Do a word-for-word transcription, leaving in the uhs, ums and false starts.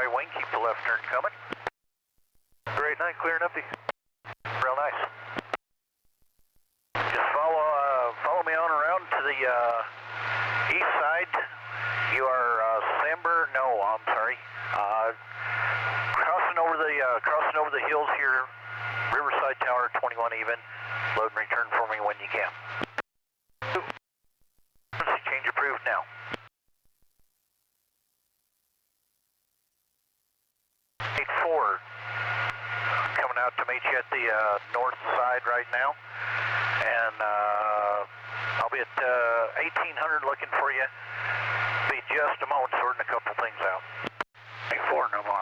right wing, keep the left turn coming. Great night, clearing up the... Real nice. Just follow, uh, follow me on around to the uh, east side. You are uh, Samber, no, I'm sorry. Uh, crossing over the uh, crossing over the hills here, Riverside Tower, twenty-one even. Load and return for me when you can. Change approved now. eight four, coming out to meet you at the uh, north side right now, and uh, I'll be at uh, eighteen hundred looking for you. Be just a moment sorting a couple things out. eight four, no more.